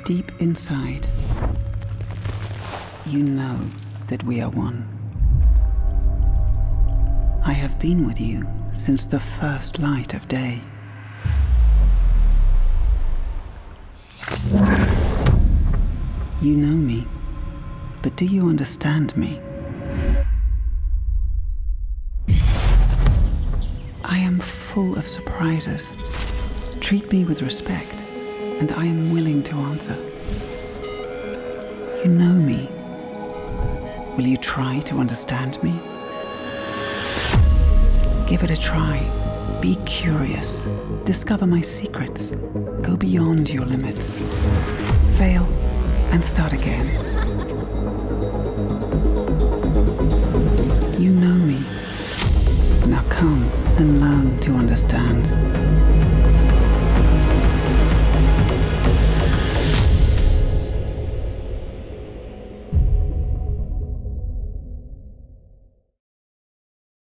Deep inside, you know that we are one. I have been with you since the first light of day. You know me, but do you understand me? I am full of surprises. Treat me with respect, and I am willing to answer. You know me. Will you try to understand me? Give it a try. Be curious. Discover my secrets. Go beyond your limits. Fail and start again. You know me. Now come and learn to understand.